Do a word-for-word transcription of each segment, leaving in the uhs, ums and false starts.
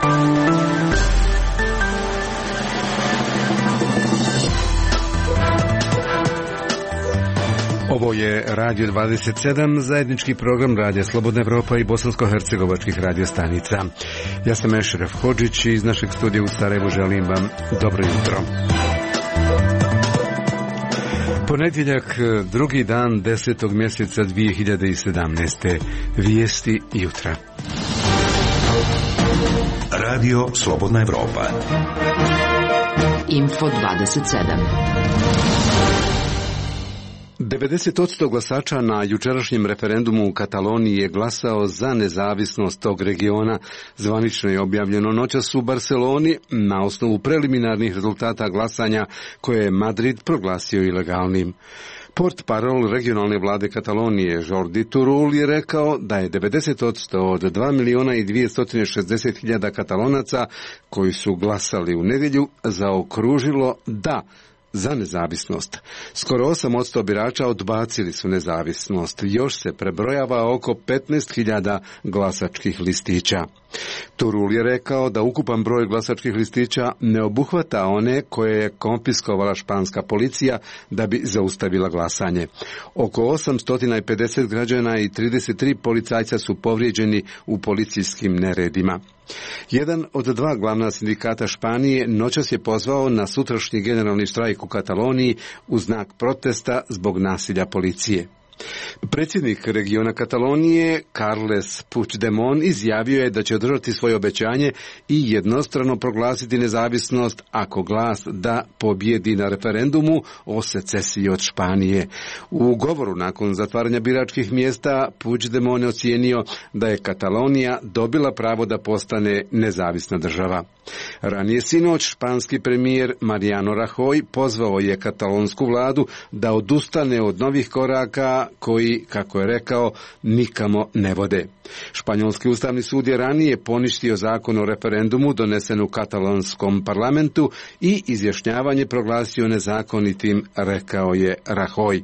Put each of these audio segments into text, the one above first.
Ovo je Radio dvadeset sedam, zajednički program Radija Slobodna Evropa i bosansko-hercegovačkih radiostanica. Ja sam Ešref Hodžić i iz našeg studija u Sarajevu želim vam dobro jutro. Ponedjeljak, drugi dan desetog mjeseca dvije hiljade sedamnaeste. Vijesti jutra. Radio Slobodna Evropa. Info dvadeset sedam. devedeset posto glasača na jučerašnjem referendumu u Kataloniji je glasao za nezavisnost tog regiona. Zvanično je objavljeno noćas u Barceloni na osnovu preliminarnih rezultata glasanja koje je Madrid proglasio ilegalnim. Portparol regionalne vlade Katalonije Jordi Turull je rekao da je devedeset posto od dva milijuna i dvjesto šezdeset hiljada Katalonaca koji su glasali u nedjelju zaokružilo da za nezavisnost. Skoro osam posto birača odbacili su nezavisnost. Još se prebrojava oko petnaest hiljada glasačkih listića. Turull je rekao da ukupan broj glasačkih listića ne obuhvata one koje je konfiskovala španska policija da bi zaustavila glasanje. Oko osamsto pedeset građana i trideset tri policajca su povrijeđeni u policijskim neredima. Jedan od dva glavna sindikata Španije noćas je pozvao na sutrašnji generalni štrajk u Kataloniji u znak protesta zbog nasilja policije. Predsjednik regiona Katalonije Carles Puigdemont izjavio je da će održati svoje obećanje i jednostrano proglasiti nezavisnost ako glas da pobjedi na referendumu o secesiji od Španije. U govoru nakon zatvaranja biračkih mjesta Puigdemont je ocijenio da je Katalonija dobila pravo da postane nezavisna država. Ranije sinoć španski premijer Mariano Rajoy pozvao je katalonsku vladu da odustane od novih koraka koji, kako je rekao, nikamo ne vode. Španjolski ustavni sud je ranije poništio zakon o referendumu donesen u katalonskom parlamentu i izjašnjavanje proglasio nezakonitim, rekao je Rajoy.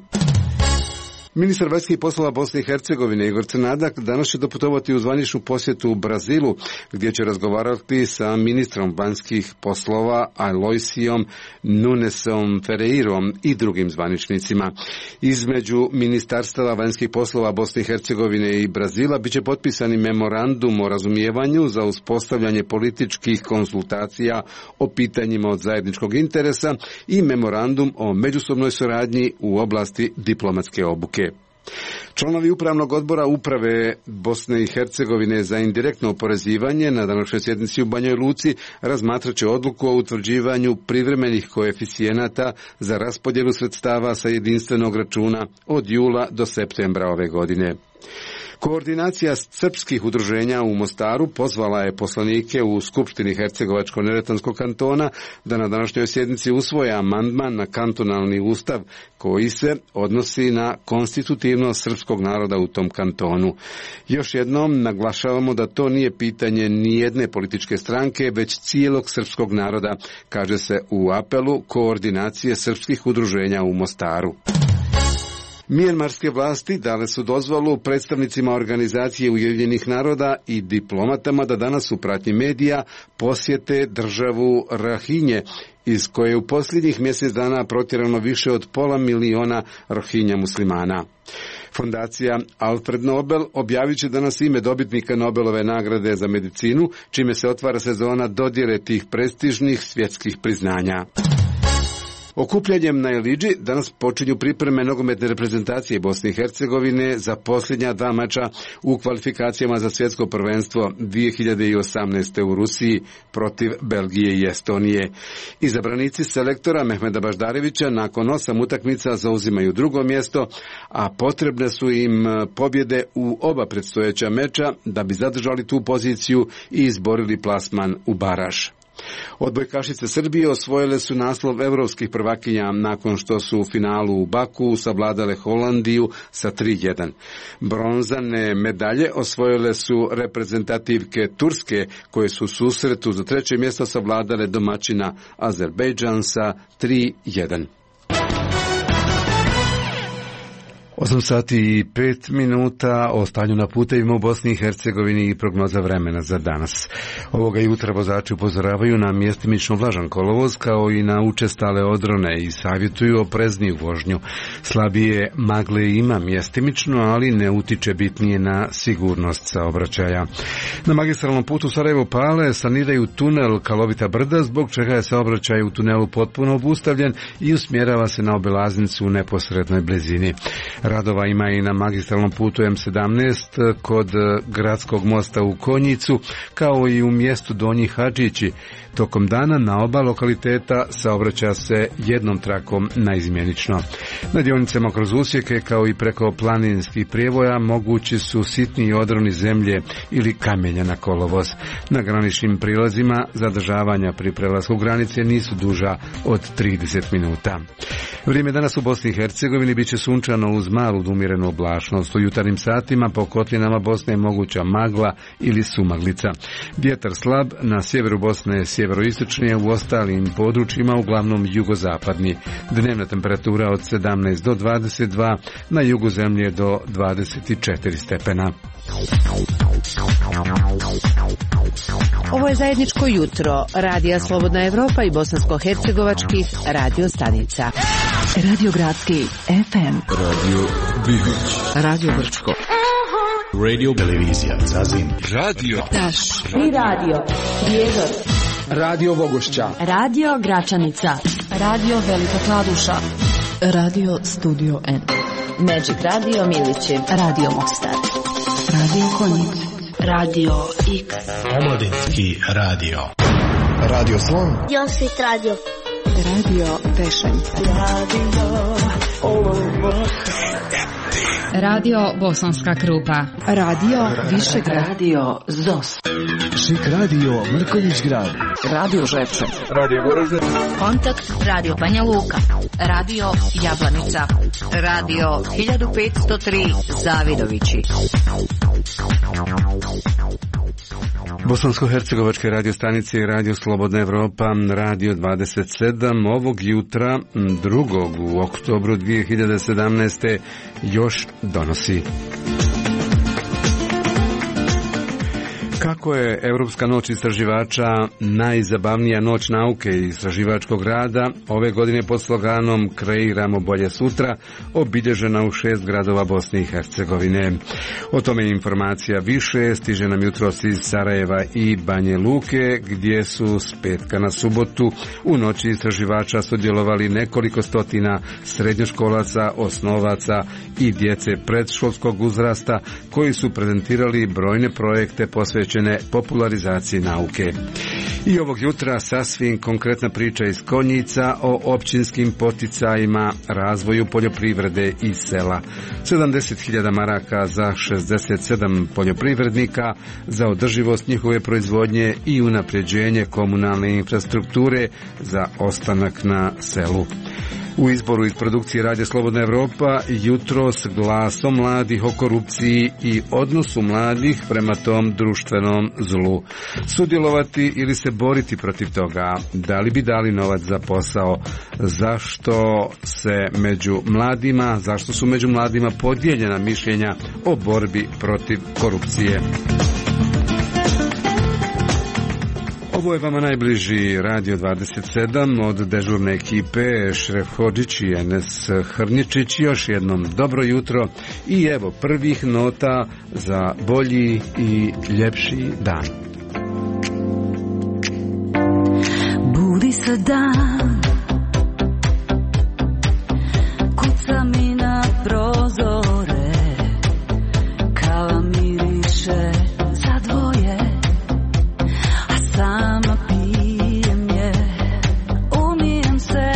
Ministar vanjskih poslova Bosne i Hercegovine Igor Crnadak danas će doputovati u zvaničnu posjetu u Brazilu, gdje će razgovarati sa ministrom vanjskih poslova Aloisijom Nunesom Ferreirom i drugim zvaničnicima. Između ministarstava vanjskih poslova Bosne i Hercegovine i Brazila biće potpisani memorandum o razumijevanju za uspostavljanje političkih konsultacija o pitanjima od zajedničkog interesa i memorandum o međusobnoj suradnji u oblasti diplomatske obuke. Članovi upravnog odbora uprave Bosne i Hercegovine za indirektno oporezivanje na današnjoj sjednici u Banjoj Luci razmatrat će odluku o utvrđivanju privremenih koeficijenata za raspodjelu sredstava sa jedinstvenog računa od jula do septembra ove godine. Koordinacija srpskih udruženja u Mostaru pozvala je poslanike u Skupštini Hercegovačko-neretvanskog kantona da na današnjoj sjednici usvoje amandman na kantonalni ustav koji se odnosi na konstitutivnost srpskog naroda u tom kantonu. Još jednom naglašavamo da to nije pitanje nijedne političke stranke, već cijelog srpskog naroda, kaže se u apelu koordinacije srpskih udruženja u Mostaru. Mijanmarske vlasti dale su dozvolu predstavnicima organizacije Ujedinjenih naroda i diplomatama da danas u pratnji medija posjete državu Rahinje, iz koje je u posljednjih mjesec dana protjerano više od pola miliona Rohinja muslimana. Fondacija Alfred Nobel objavit će danas ime dobitnika Nobelove nagrade za medicinu, čime se otvara sezona dodjele tih prestižnih svjetskih priznanja. Okupljanjem na Elidži danas počinju pripreme nogometne reprezentacije Bosne i Hercegovine za posljednja dva meča u kvalifikacijama za svjetsko prvenstvo dvije hiljade osamnaeste. u Rusiji protiv Belgije i Estonije. Izabranici selektora Mehmeda Baždarevića nakon osam utakmica zauzimaju drugo mjesto, a potrebne su im pobjede u oba predstojeća meča da bi zadržali tu poziciju i izborili plasman u baraž. Odbojkašice Srbije osvojile su naslov europskih prvakinja nakon što su u finalu u Baku savladale Holandiju sa tri jedan. Bronzane medalje osvojile su reprezentativke Turske, koje su u susretu za treće mjesto savladale domaćina Azerbejdžan sa tri jedan. osam sati i pet minuta o stanju na putevima u Bosni i Hercegovini i prognoza vremena za danas. Ovoga jutra vozači upozoravaju na mjestimično vlažan kolovoz kao i na učestale odrone i savjetuju oprezniju vožnju. Slabije magle ima mjestimično, ali ne utiče bitnije na sigurnost saobraćaja. Na magistralnom putu Sarajevo-Pale saniraju tunel Kalovita brda, zbog čega je saobraćaj u tunelu potpuno obustavljen i usmjerava se na obilaznicu u neposrednoj blizini. Radova ima i na magistralnom putu em sedamnaest kod gradskog mosta u Konjicu, kao i u mjestu Donji Hadžići. Tokom dana na oba lokaliteta saobraća se jednom trakom naizmjenično. Na dionicama kroz usjeke kao i preko planinskih prijevoja mogući su sitni odroni zemlje ili kamenja na kolovoz. Na graničnim prilazima zadržavanja pri prelasku granice nisu duža od trideset minuta. Vrijeme danas u Bosni i Hercegovini biće sunčano uz malu do umjerenu oblačnost. U jutarnjim satima po kotlinama Bosne je moguća magla ili sumaglica. Vjetar slab, na sjeveru Bosne sjeveroistočnije, u ostalim područjima uglavnom jugozapadni. Dnevna temperatura od sedamnaest do dvadeset dva, na jugu zemlje do dvadeset četiri stepena. Ovo je zajedničko jutro Radija Slobodna Evropa i bosansko-hercegovačkih radio stanica. Radio Gradski ef em, Radio Bihoć, Radio Brčko, Radio Televizija Zazin, Radio Taš i Radio Prijedor, Radio Bogošća, Radio Gračanica, Radio Velika Kladuša, Radio Studio N, Magic Radio Milići, Radio Mostar, Radio Konjic, Radio X, Omladinski radio, Radio Slon, Josip Radio, Radio Tešanj, Radio Bosanska Krupa, Radio Višegrad, Radio Zos, Šik Radio Mrkonjić Grad, Radio Žepče, Radio Goražde, Kontakt Radio Banja Luka, Radio Jablanica, Radio hiljadu petsto tri Zavidovići. Bosansko-hercegovačke radio stanice i Radio Slobodna Evropa, Radio dvadeset sedam, ovog jutra, drugog u oktobru dvije hiljade sedamnaeste. još donosi. Kako je Europska noć istraživača najzabavnija noć nauke i istraživačkog rada, ove godine pod sloganom Kreiramo bolje sutra, obilježena u šest gradova Bosne i Hercegovine. O tome informacija više stiže nam jutros iz Sarajeva i Banje Luke, gdje su s petka na subotu u noći istraživača sudjelovali nekoliko stotina srednjoškolaca, osnovaca i djece predškolskog uzrasta, koji su prezentirali brojne projekte posvećene popularizaciji nauke. I ovog jutra sasvim konkretna priča iz Konjica o općinskim poticajima razvoju poljoprivrede i sela. sedamdeset hiljada maraka za šezdeset sedam poljoprivrednika za održivost njihove proizvodnje i unapređenje komunalne infrastrukture za ostanak na selu. U izboru iz produkcije Radija Slobodna Evropa jutros glasom mladih o korupciji i odnosu mladih prema tom društvenom zlu. Sudjelovati ili se boriti protiv toga, da li bi dali novac za posao, zašto se među mladima, zašto su među mladima podijeljena mišljenja o borbi protiv korupcije. Ovo je vama najbliži Radio dvadeset sedam od dežurne ekipe Šref Hodžić i Enes Hrničić. Još jednom dobro jutro i evo prvih nota za bolji i ljepši dan. Budi se dan, kuca mi na prozore, kava miriše za dvoje, a sama pijem je, umijem se.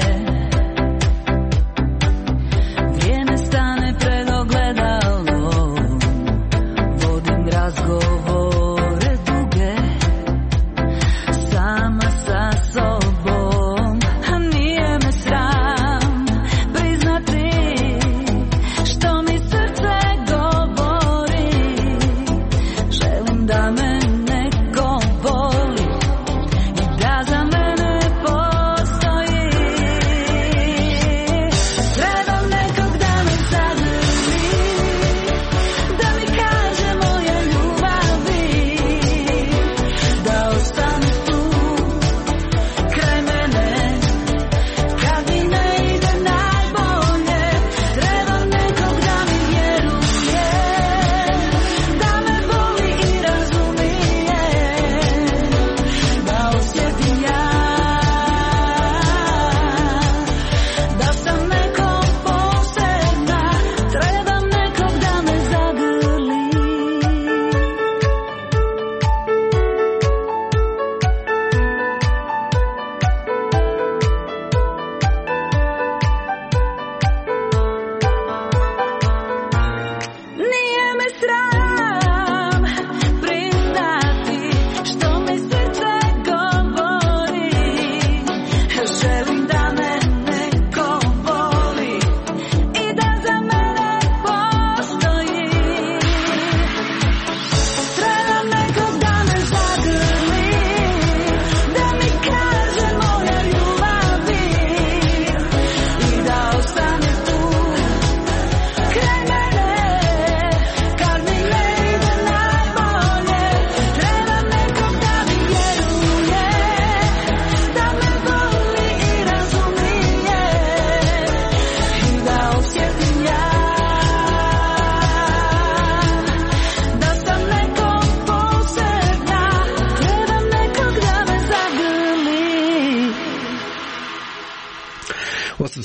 Vrijeme stane pred ogledalo, vodim razgovore duge, sama sa sobom, a nije me sram priznati što mi srce govori. Želim da me neko voli i da za mene postoji. Trebam nekog da me saznaje,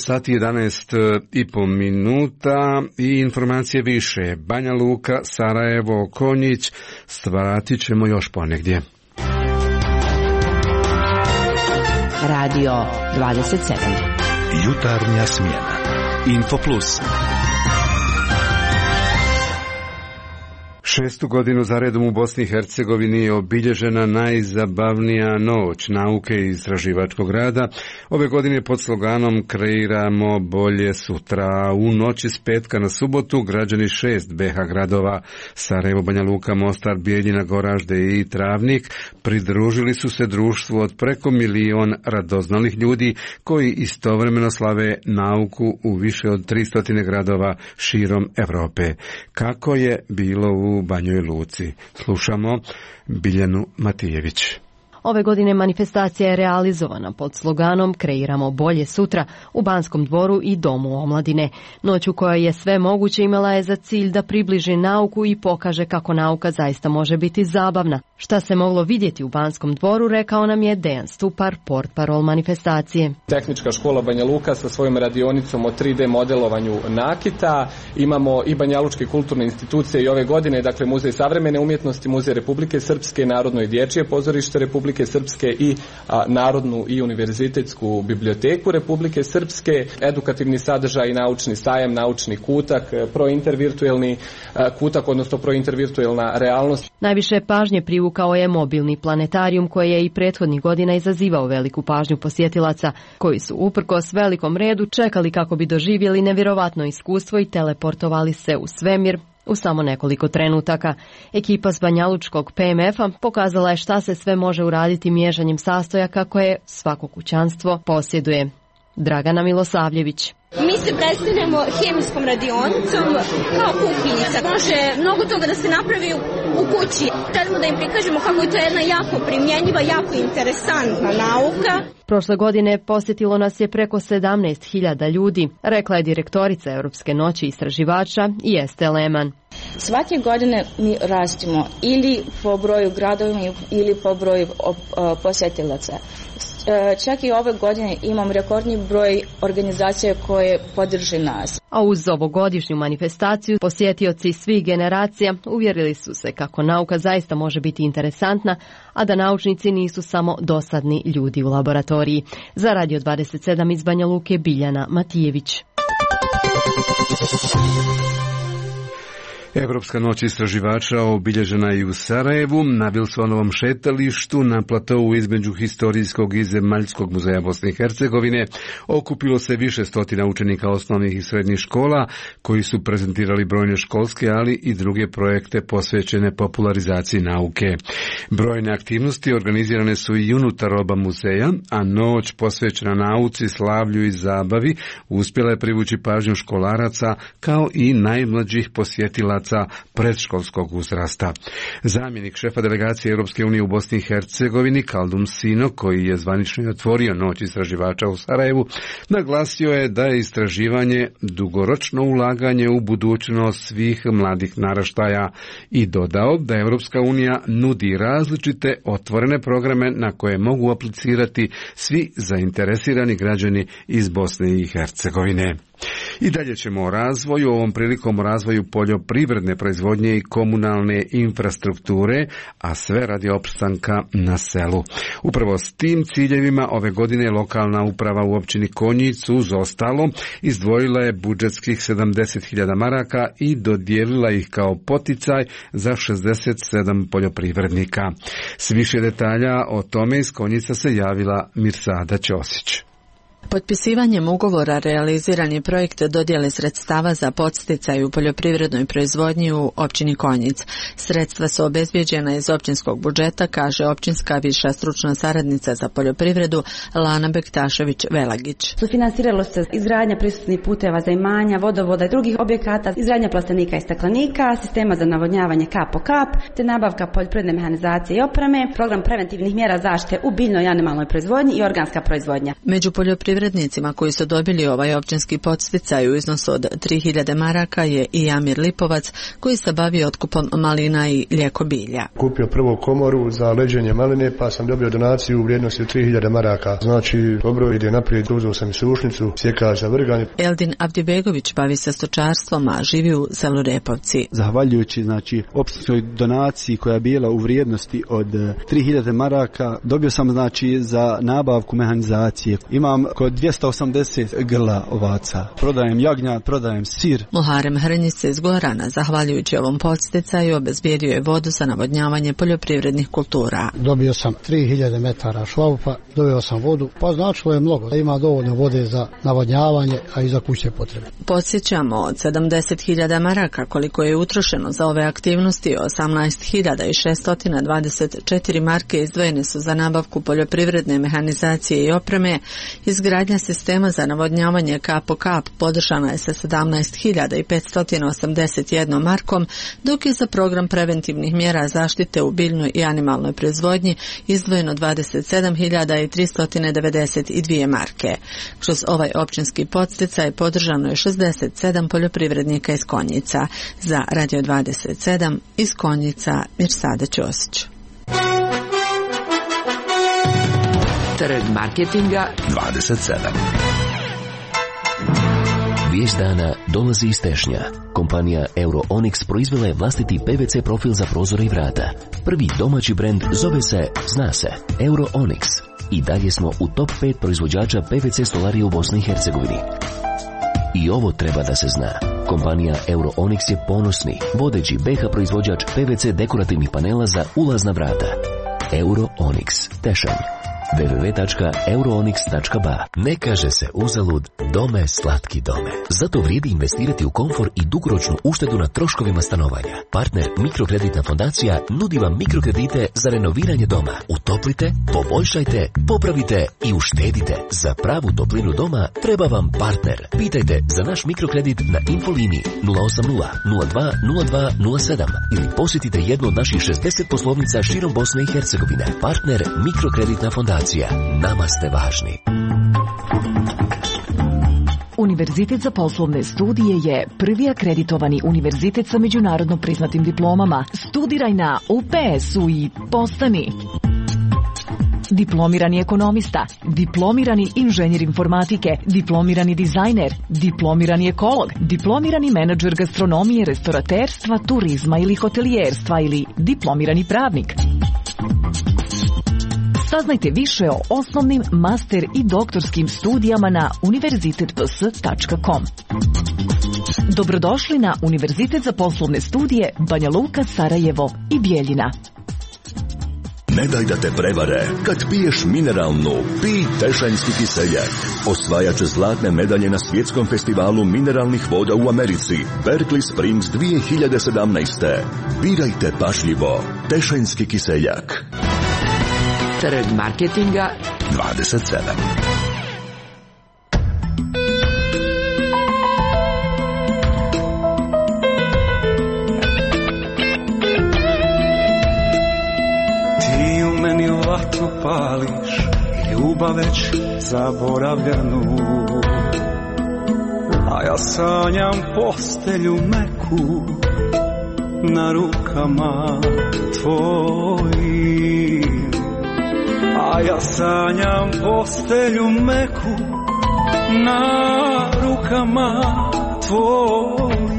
sati jedanaest i po minuta i informacije više. Banja Luka, Sarajevo, Konjić, svratit ćemo još ponegdje. Radio dvadeset sedam. Jutarnja smjena. Infoplus. Šestu godinu za redom u Bosni i Hercegovini je obilježena najzabavnija noć nauke i istraživačkog rada. Ove godine pod sloganom Kreiramo bolje sutra. U noći s petka na subotu građani šest be ha gradova Sarajevo, Banja Luka, Mostar, Bijeljina, Goražde i Travnik pridružili su se društvu od preko milion radoznalih ljudi koji istovremeno slave nauku u više od tristo gradova širom Europe. Kako je bilo u Banjoj Luci? Slušamo Biljanu Matijević. Ove godine manifestacija je realizovana pod sloganom Kreiramo bolje sutra u Banskom dvoru i Domu omladine. Noć u kojoj je sve moguće imala je za cilj da približi nauku i pokaže kako nauka zaista može biti zabavna. Šta se moglo vidjeti u Banskom dvoru, rekao nam je Dejan Stupar, portparol manifestacije. Tehnička škola Banja Luka sa svojom radionicom o tri de modelovanju nakita. Imamo i Banjalučke kulturne institucije i ove godine, dakle Muzej savremene umjetnosti, Muzej Republike Srpske, Narodno i dječje pozorište Republike Srpske i a, Narodnu i univerzitetsku biblioteku Republike Srpske, edukativni sadržaj i naučni sajam, naučni kutak, prointervirtuelni kutak, odnosno prointervirtuelna realnost. Najviše pažnje privukao je mobilni planetarijum koji je i prethodnih godina izazivao veliku pažnju posjetilaca, koji su uprkos velikom redu čekali kako bi doživjeli nevjerovatno iskustvo i teleportovali se u svemir u samo nekoliko trenutaka. Ekipa s Banjalučkog pe em efa pokazala je šta se sve može uraditi miješanjem sastojaka koje svako kućanstvo posjeduje. Dragana Milosavljević. Mi se predstavljamo hemijskom radionicom kao kuhinjica. Može mnogo toga da se napravi u kući. Trebamo da im prikažemo kako je to jedna jako primjenjiva, jako interesantna nauka. Prošle godine posjetilo nas je preko sedamnaest hiljada ljudi, rekla je direktorica Europske noći istraživača i Este Leman. Svake godine mi rastimo ili po broju gradova ili po broju posjetilaca. Čak i ove godine imam rekordni broj organizacija koje podrže nas. A uz ovogodišnju manifestaciju posjetioci svih generacija uvjerili su se kako nauka zaista može biti interesantna, a da naučnici nisu samo dosadni ljudi u laboratoriji. Za Radio dvadeset sedam iz Banja Luke, Biljana Matijević. Evropska noć istraživača obilježena je i u Sarajevu, na Vilsonovom šetalištu, na platovu između Historijskog i Zemaljskog muzeja Bosne i Hercegovine. Okupilo se više stotina učenika osnovnih i srednjih škola, koji su prezentirali brojne školske, ali i druge projekte posvećene popularizaciji nauke. Brojne aktivnosti organizirane su i unutar oba muzeja, a noć posvećena nauci, slavlju i zabavi uspjela je privući pažnju školaraca kao i najmlađih posjetilaca predškolskog uzrasta. Zamjenik šefa delegacije Europske unije u Bosni i Hercegovini, Kaldum Sino, koji je zvanično otvorio noć istraživača u Sarajevu, naglasio je da je istraživanje dugoročno ulaganje u budućnost svih mladih naraštaja i dodao da Europska unija nudi različite otvorene programe na koje mogu aplicirati svi zainteresirani građani iz Bosne i Hercegovine. I dalje ćemo o razvoju, ovom prilikom o razvoju poljoprivredne proizvodnje i komunalne infrastrukture, a sve radi opstanka na selu. Upravo s tim ciljevima ove godine lokalna uprava u općini Konjic uz ostalo izdvojila je budžetskih sedamdeset hiljada maraka i dodijelila ih kao poticaj za šezdeset sedam poljoprivrednika. S više detalja o tome iz Konjica se javila Mirsada Ćosić. Potpisivanjem ugovora realiziran je projekt dodjele sredstava za podsticaj u poljoprivrednoj proizvodnji u općini Konjic. Sredstva su obezbijeđena iz općinskog budžeta, kaže općinska viša stručna saradnica za poljoprivredu Lana Bektašević-Velagić. Sufinansiralo se izgradnja pristupnih puteva za imanja, vodovoda i drugih objekata, izgradnja plastenika i staklenika, sistema za navodnjavanje kap po kap, te nabavka poljoprivredne mehanizacije i opreme, program preventivnih mjera zaštite u biljnoj i animalnoj proizvodnji i organska proizvodnja. Među poljoprivrednim poljoprivrednicima koji su dobili ovaj općinski podsticaj u iznosu od tri hiljade maraka je i Amir Lipovac, koji se bavi otkupom malina i ljeko bilja. Kupio prvo komoru za leđenje maline, pa sam dobio donaciju u vrijednosti od tri hiljade maraka. Znači, dobro ide naprijed, uzeo sam i sušnicu, sjekač za vrganje. Eldin Abdibegović bavi se stočarstvom, a živi u selu Repovci. Zahvaljujući znači općinskoj donaciji koja je bila u vrijednosti od tri hiljade maraka, dobio sam znači za nabavku mehanizacije. Imam kod dvjesto osamdeset grla ovaca. Prodajem jagnjad, prodajem sir. Muharem Hrnjić se iz Gorana, zahvaljujući ovom podsticaju, obezbijedio je vodu za navodnjavanje poljoprivrednih kultura. Dobio sam tri hiljade metara šlaufa, dobio sam vodu, pa značilo je mnogo. Ima dovoljno vode za navodnjavanje, a i za kućne potrebe. Podsjećamo, od sedamdeset hiljada maraka koliko je utrošeno za ove aktivnosti, osamnaest hiljada šesto dvadeset četiri marke izdvojene su za nabavku poljoprivredne mehanizacije i opreme. Izgradnja sistema za navodnjavanje kap po kap podržana je sa sedamnaest hiljada petsto osamdeset jednom markom, dok je za program preventivnih mjera zaštite u biljnoj i animalnoj proizvodnji izdvojeno dvadeset sedam hiljada tristo devedeset dvije marke. Kroz ovaj općinski podsticaj podržano je šezdeset sedam poljoprivrednika iz Konjica. Za Radio dvadeset sedam iz Konjica Mirsada Ćosić. Trg marketinga dvadeset sedam. Vijest dana dolazi iz Tešnja. Kompanija Euroonyx proizvela je vlastiti P V C profil za prozore i vrata. Prvi domaći brend zove se, zna se, Euroonyx. I dalje smo u top pet proizvođača P V C stolarije u Bosni i Hercegovini. I ovo treba da se zna. Kompanija Euroonyx je ponosni, vodeći B H proizvođač P V C dekorativnih panela za ulazna vrata. Euroonyx, Tešanj. w w w tačka euroonyx tačka b a. Ne kaže se uzalud, dome slatki dome. Zato vrijedi investirati u komfor i dugoročnu uštedu na troškovima stanovanja. Partner Mikrokreditna fondacija nudi vam mikrokredite za renoviranje doma. Utoplite, poboljšajte, popravite i uštedite. Za pravu toplinu doma treba vam partner. Pitajte za naš mikrokredit na infoliniji nula osam nula nula dva nula dva nula sedam ili posjetite jednu od naših šezdeset poslovnica širom Bosne i Hercegovine. Partner Mikrokreditna fondacija. Nama ste važni. Univerzitet za poslovne studije je prvi akreditovani univerzitet sa međunarodno priznatim diplomama. Studiraj na U P S-u i postani diplomirani ekonomista, diplomirani inženjer informatike, diplomirani dizajner, diplomirani ekolog, diplomirani menadžer gastronomije, restoraterstva, turizma ili hotelijerstva ili diplomirani pravnik. Saznajte više o osnovnim, master i doktorskim studijama na univerzitet p s tačka com. Dobrodošli na Univerzitet za poslovne studije Banja Luka, Sarajevo i Bijeljina. Ne daj da te prevare. Kad piješ mineralnu, pij Tešanjski kiseljak. Osvajač zlatne medalje na svjetskom festivalu mineralnih voda u Americi, Berkeley Springs dvije hiljade sedamnaeste. Birajte pažljivo. Tešanjski kiseljak. Trg marketinga dvadeset sedam. Ti u meni vatru pališ, ljubav već zaboravljanu, a ja sanjam postelju meku na rukama tvojim. A ja sanjam postelju meku na rukama tvojim.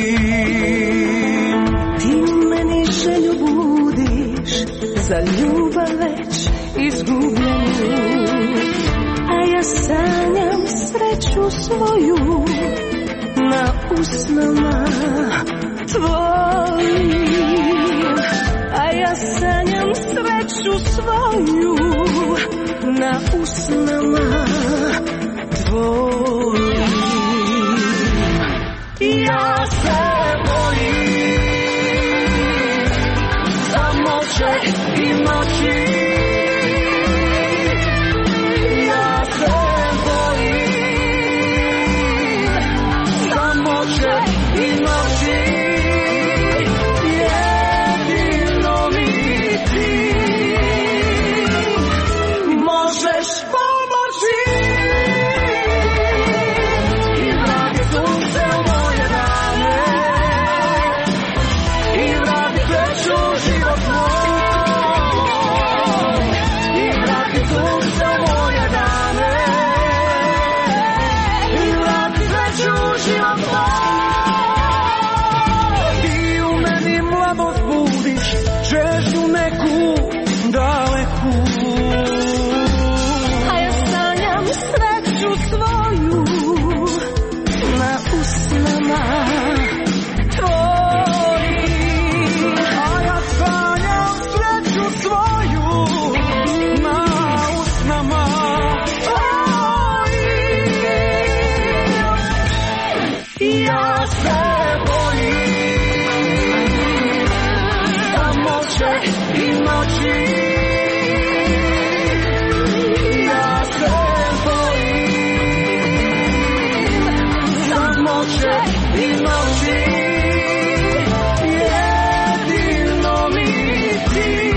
Ti u meni želju budiš, za ljubav već izgubljenu, a ja sanjam sreću svoju na usnama tvojim. A ja sanjam sreću svoju na usnama tvojim. Ja se bojim za noće i noći. Ja se bojim za noće i noći. Možeš pomoći. i noći. Ja se bojim samoće i noći. Jedino mi ti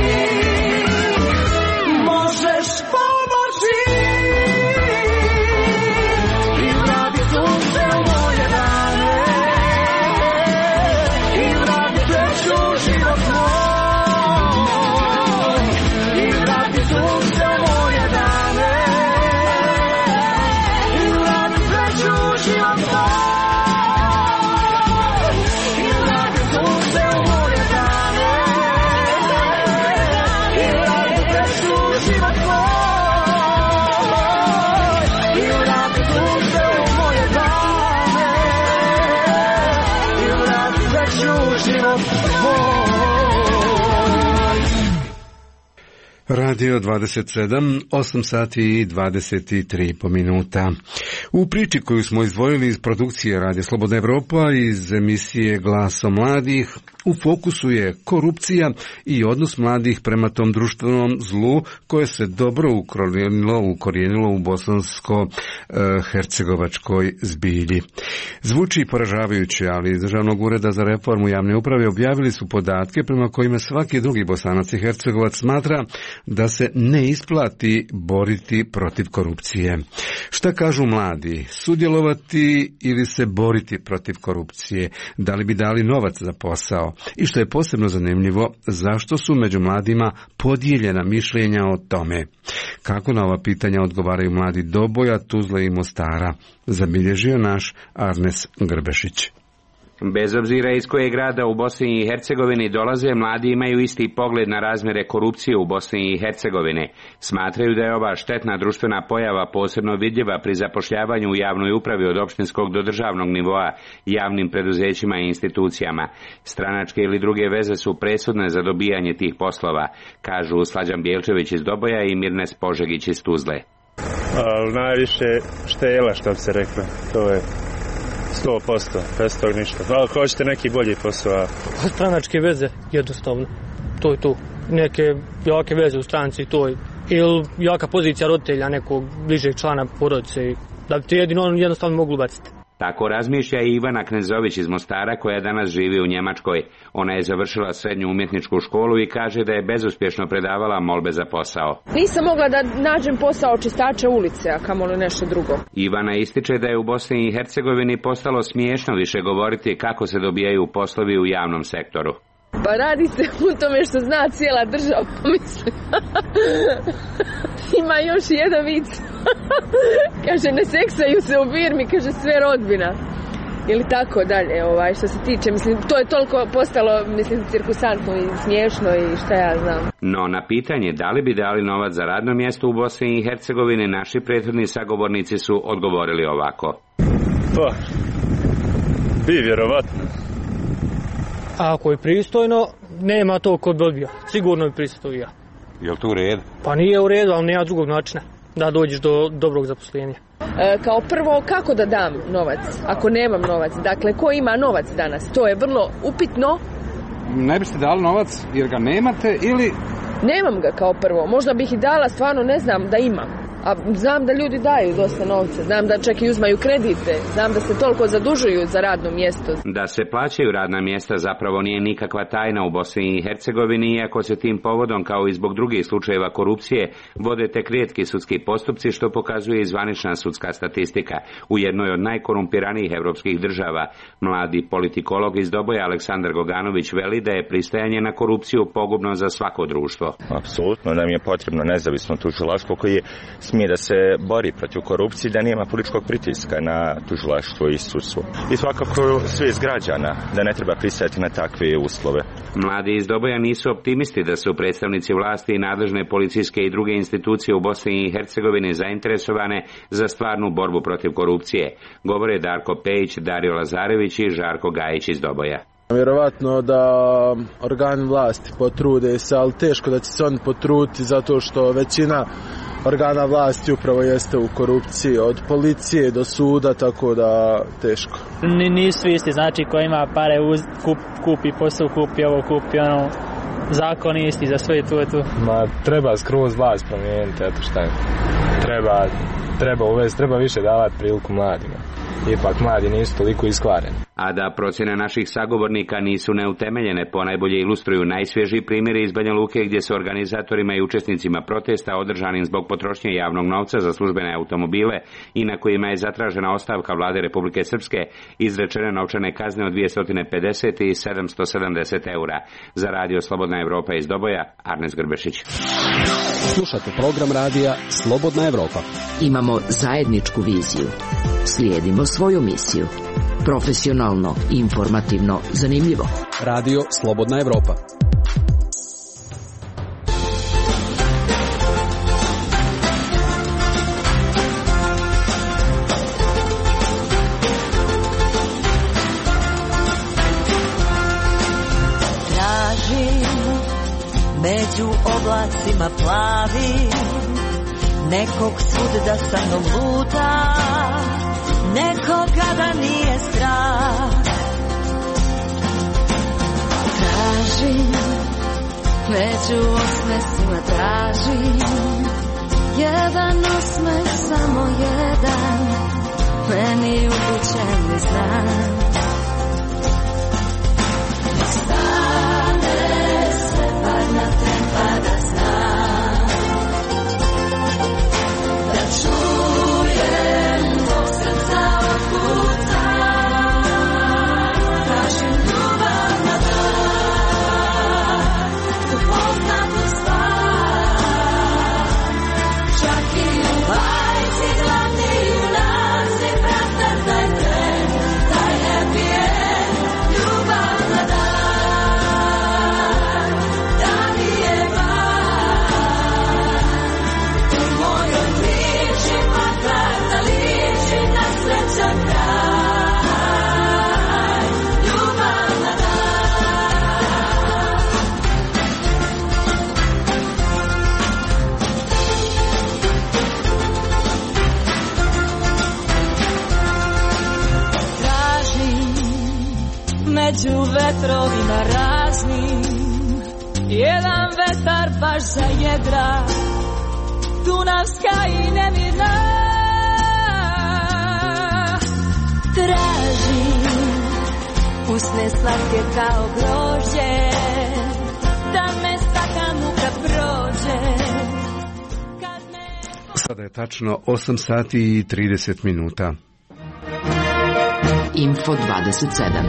možeš pomoći i vrati sunce u moje dane i vrati sreću u život moj i vrati sunce u moje dane i vrati sreću u život moj i vrati sunce u moje dane i vrati sreću u život moj i vrati sunce u moje dane i vrati sreću u život moj. Radio dvadeset sedam, osam sati i dvadeset tri po minuta. U priči koju smo izdvojili iz produkcije Radio Slobodna Evropa iz emisije Glaso mladih, u fokusu je korupcija i odnos mladih prema tom društvenom zlu koje se dobro ukorijenilo, ukorijenilo u bosansko-hercegovačkoj zbilji. Zvuči poražavajuće, ali iz Državnog ureda za reformu javne uprave objavili su podatke prema kojima svaki drugi Bosanac i Hercegovac smatra da se ne isplati boriti protiv korupcije. Šta kažu mladi? Sudjelovati ili se boriti protiv korupcije? Da li bi dali novac za posao? I što je posebno zanimljivo, zašto su među mladima podijeljena mišljenja o tome? Kako na ova pitanja odgovaraju mladi Doboja, Tuzle i Mostara? Zabilježio naš Arnes Grbešić. Bez obzira iz kojeg grada u Bosni i Hercegovini dolaze, mladi imaju isti pogled na razmjere korupcije u Bosni i Hercegovini. Smatraju da je ova štetna društvena pojava posebno vidljiva pri zapošljavanju u javnoj upravi od opštinskog do državnog nivoa, javnim preduzećima i institucijama. Stranačke ili druge veze su presudne za dobijanje tih poslova, kažu Slađan Bjelčević iz Doboja i Mirnes Požegić iz Tuzle. Ali najviše štela, što bi se reklo, to je sto posto, bez tog ništa. Ali hoćete neki bolji posao? Stranačke veze, jednostavno. To je to. Neke jake veze u stranci, to je. Ili jaka pozicija roditelja, nekog bližeg člana porodice. Da bi te jedino jednostavno mogli ubaciti. Tako razmišlja i Ivana Knezović iz Mostara, koja danas živi u Njemačkoj. Ona je završila srednju umjetničku školu i kaže da je bezuspješno predavala molbe za posao. Nisam mogla da nađem posao čistača ulice, a kamoli nešto drugo. Ivana ističe da je u Bosni i Hercegovini postalo smiješno više govoriti kako se dobijaju poslovi u javnom sektoru. Pa radi se u tome što zna cijela država, mislim. Ima još jedan vic. Kaže, ne seksaju se u firmi, kaže, sve rodbina. Ili tako dalje, ovaj, što se tiče, mislim, to je toliko postalo, mislim, cirkusantno i smiješno i šta ja znam. No, na pitanje da li bi dali novac za radno mjesto u Bosni i Hercegovini, naši prethodni sagovornici su odgovorili ovako. Pa, bi vjerovatno. A ako je pristojno, nema to ko bi odbio. Sigurno je pristojno. Je li to u redu? Pa nije u redu, ali nema drugog načina da dođeš do dobrog zaposlenja. E, kao prvo, kako da dam novac ako nemam novac? Dakle, ko ima novac danas? To je vrlo upitno. Ne biste dali novac jer ga nemate ili... Nemam ga kao prvo. Možda bih i dala, stvarno ne znam da imam. A znam da ljudi daju dosta novca, znam da čak i uzmaju kredite, znam da se toliko zadužuju za radno mjesto. Da se plaćaju radna mjesta zapravo nije nikakva tajna u Bosni i Hercegovini, iako se tim povodom, kao i zbog drugih slučajeva korupcije, vode tek rijetki sudski postupci, što pokazuje i zvanična sudska statistika. U jednoj od najkorumpiranijih europskih država, mladi politikolog iz Doboja Aleksandar Goganović veli da je pristajanje na korupciju pogubno za svako društvo. Apsolutno, nam je potrebno nezavisno tužilaštvo koji je smije da se bori protiv korupcije, da nema političkog pritiska na tužilaštvo i sudstvo. I svakako svijest građana da ne treba pristajati na takve uslove. Mladi iz Doboja nisu optimisti da su predstavnici vlasti i nadležne policijske i druge institucije u Bosni i Hercegovini zainteresovane za stvarnu borbu protiv korupcije. Govore Darko Pejić, Dario Lazarević i Žarko Gajić iz Doboja. Vjerovatno da organi vlasti potrude se, ali teško da će se oni potruditi zato što većina organa vlasti upravo jeste u korupciji, od policije do suda, tako da teško. Nisu isti, znači ko ima pare uz, kup, kupi posao, kupi ovo, kupi ono, zakon isti za sve, to je to. Ma treba skroz vlast promijeniti, eto šta je. Treba, treba uvesti, treba više davati priliku mladima. Ipak mladi nisu toliko iskvareni. A da procjene naših sagovornika nisu neutemeljene, ponajbolje ilustruju najsvježiji primjeri iz Banja Luke, gdje se organizatorima i učesnicima protesta održanim zbog potrošnje javnog novca za službene automobile i na kojima je zatražena ostavka vlade Republike Srpske, izrečene novčane kazne od dvjesto pedeset i sedamsto sedamdeset eura. Za radio Slobodna Evropa iz Doboja, Arnes Grbešić. Slušate program radija Slobodna Evropa. Imamo zajedničku viziju. Slijedimo svoju misiju. Profesionalno, informativno, zanimljivo. Radio Slobodna Evropa. Tražim među oblacima plavim nekog svud da sa mnom luta, nekoga da nije strah. Tražim, među osmesima tražim, jedan osmeh, samo jedan, meni upućeni znak. Nek stane sve par na tren pa da znam, da čujem tog srca otkuca. Tražim ljubav na dan, tu poznatu stvar. Čak i u bajci glavni junaci prate taj tren, taj happy end. Ljubav na dan, da mi je van. U mojoj priči makar da liči na srećan kraj. Ljubav na dan. Tražim među vetrovima raznim, jedan vetar baš za jedra, dunavska i nemirna. Tražim usne slatke kao grožđe, da me svaka muka prođe. Sada je tačno osam sati i trideset minuta. Info dvadeset sedam.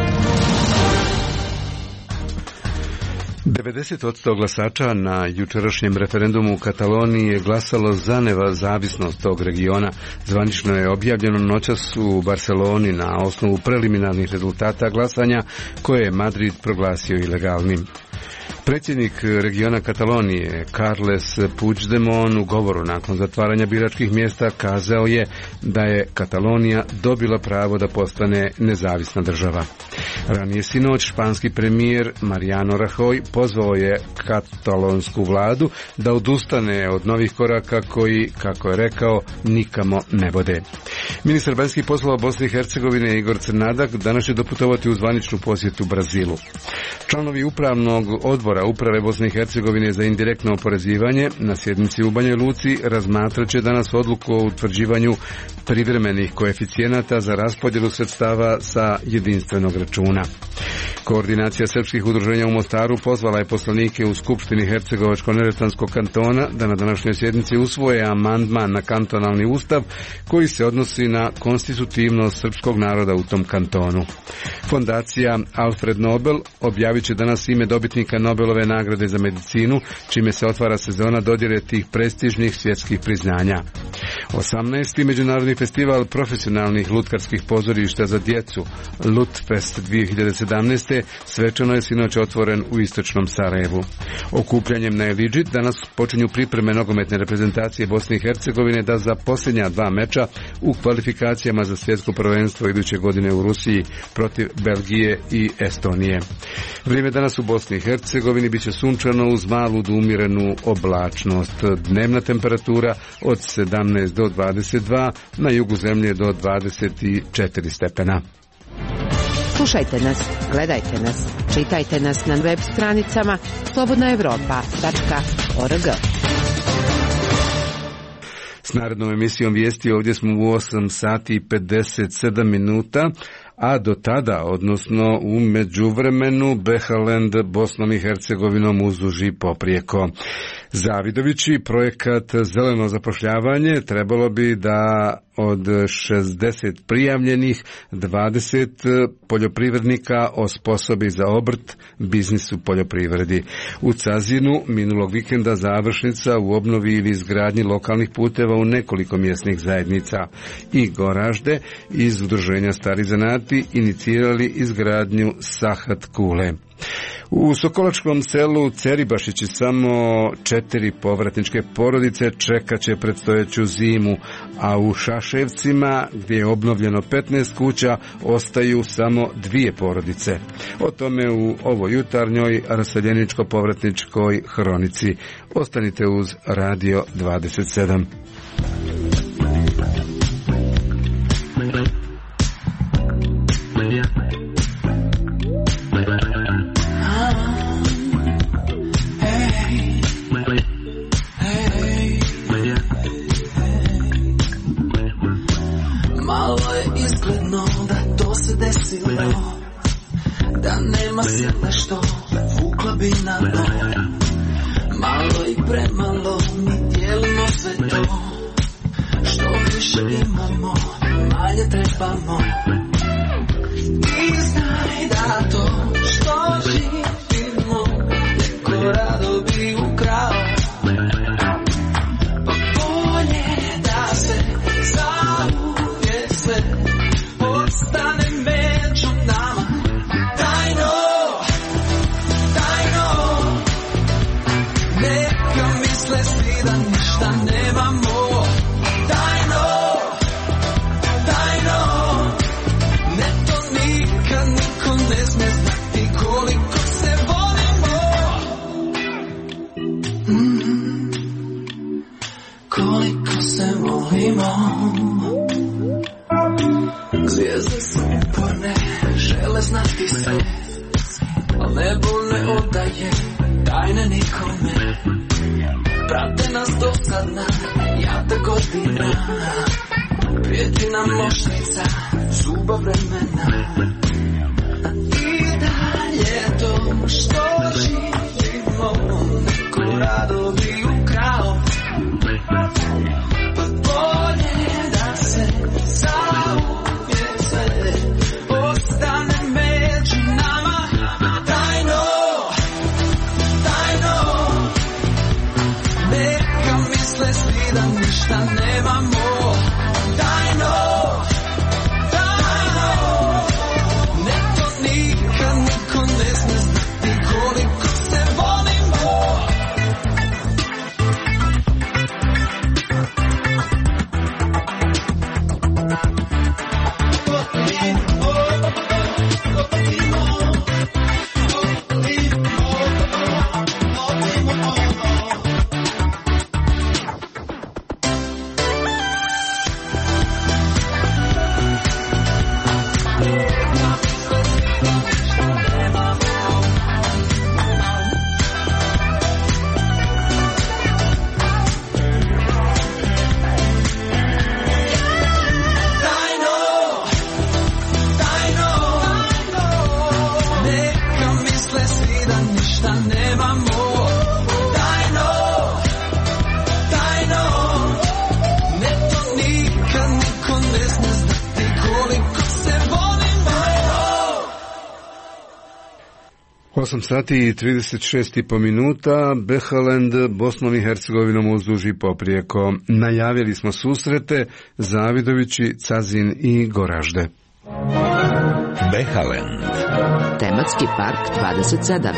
devedeset posto glasača na jučerašnjem referendumu u Kataloniji je glasalo za nezavisnost tog regiona. Zvanično je objavljeno noćas u Barceloni na osnovu preliminarnih rezultata glasanja koje je Madrid proglasio ilegalnim. Predsjednik regiona Katalonije, Carles Puigdemont, u govoru nakon zatvaranja biračkih mjesta kazao je da je Katalonija dobila pravo da postane nezavisna država. Ranije sinoć španski premijer Mariano Rajoy pozvao je katalonsku vladu da odustane od novih koraka koji, kako je rekao, nikamo ne vode. Ministar vanjskih poslova Bosne i Hercegovine Igor Crnadak danas će doputovati u zvaničnu posjetu Brazilu. Članovi upravnog odbora Uprave Bosne i Hercegovine za indirektno oporezivanje na sjednici u Banja Luci razmatrat će danas odluku o utvrđivanju privremenih koeficijenata za raspodjelu sredstava sa jedinstvenog računa. Koordinacija srpskih udruženja u Mostaru pozvala je poslanike u Skupštini Hercegovačko-neretvanskog kantona da na današnjoj sjednici usvoje amandman na kantonalni ustav koji se odnosi na konstitutivnost srpskog naroda u tom kantonu. Fondacija Alfred Nobel objavit će danas ime dobitnika Nobelove nagrade za medicinu, čime se otvara sezona dodjele tih prestižnih svjetskih priznanja. osamnaesti. Međunarodni festival profesionalnih lutkarskih pozorišta za djecu Lutfest dvije hiljade sedamnaeste. svečano je sinoć otvoren u istočnom Sarajevu. Okupljanjem na Elidžit danas počinju pripreme nogometne reprezentacije Bosne i Hercegovine da za posljednja dva meča u kvalifikacijama za svjetsko prvenstvo iduće godine u Rusiji protiv Belgije i Estonije. Vrijeme danas u Bosni i Hercegovini biće sunčano uz malu do umjerenu oblačnost. Dnevna temperatura od sedamnaest do dvadeset dva, na jugu zemlje do dvadeset četiri stepena. Slušajte nas, gledajte nas, čitajte nas na web stranicama slobodna evropa tačka org. S narednom emisijom vijesti ovdje smo u osam sati i pedeset sedam minuta, a do tada, odnosno u međuvremenu, Behaland Bosnom i Hercegovinom uzduž i poprijeko. Zavidovići, projekat Zeleno zapošljavanje, trebalo bi da od šezdeset prijavljenih dvadeset poljoprivrednika osposobi za obrt, biznis u poljoprivredi. U Cazinu minulog vikenda završnica u obnovi ili izgradnji lokalnih puteva u nekoliko mjesnih zajednica i Goražde iz udruženja Stari zanati inicirali izgradnju Sahat kule. U Sokolačkom selu Ceribašići samo četiri povratničke porodice čekat će predstojeću zimu, a u Šaševcima, gdje je obnovljeno petnaest kuća, ostaju samo dvije porodice. O tome u ovoj jutarnjoj raseljeničko-povratničkoj hronici. Ostanite uz Radio dvadeset sedam. Da nema sile što vukla bi na dno. Malo i premalo mi dijelimo sve to. Što više imamo, manje trebamo. I znaj da to što živimo neko rado bi ukrao. Pa bolje da se zauvijek sve ostane među nama. Da ništa nemamo, tajno, tajno, ne to nikad niko ne smije znati koliko se volimo, mm, koliko se volimo. Zvijezde su uporne, žele znati sve, al nebo ne odaje tajne nikome. Prate nas dosadna, jata godina, prijeti nam mošnica, zuba vremena. I dalje to što živimo, neko rado bi ukrao. Pa bolje da se zauvijek sve ostane među nama. Tajno, tajno, neka misle svi da ništa nemamo. Tajno, tajno, ne to nikad niko ne smije znati koliko se volimo. osam sati i trideset šest i po minuta, Behaland Bosnom i Hercegovinom uzduž i poprijeko. Najavili smo susrete Zavidovići, Cazin i Goražde. Behaland. Tematski park dvadeset sedam.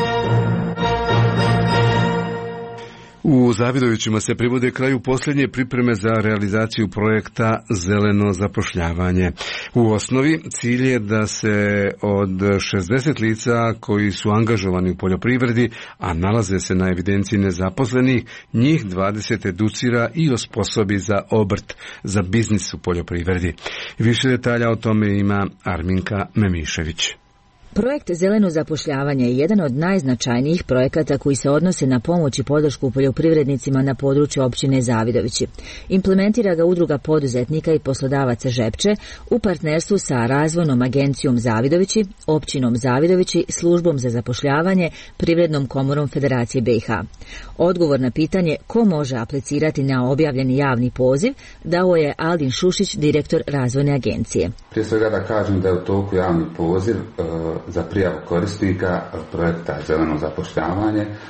U Zavidovićima se privode kraju posljednje pripreme za realizaciju projekta Zeleno zapošljavanje. U osnovi cilj je da se od šezdeset lica koji su angažovani u poljoprivredi, a nalaze se na evidenciji nezaposlenih, njih dvadeset educira i osposobi za obrt, za biznis u poljoprivredi. Više detalja o tome ima Arminka Memišević. Projekt Zeleno zapošljavanje je jedan od najznačajnijih projekata koji se odnose na pomoć i podršku poljoprivrednicima na području općine Zavidovići. Implementira ga Udruga poduzetnika i poslodavaca Žepče u partnerstvu sa Razvojnom agencijom Zavidovići, općinom Zavidovići, službom za zapošljavanje, Privrednom komorom Federacije B i H. Odgovor na pitanje ko može aplicirati na objavljeni javni poziv dao je Aldin Šušić, direktor Razvojne agencije. Prije svega da kažem da je u toku javni poziv e, za prijavu korisnika projekta Zeleno zapošljavanje. E,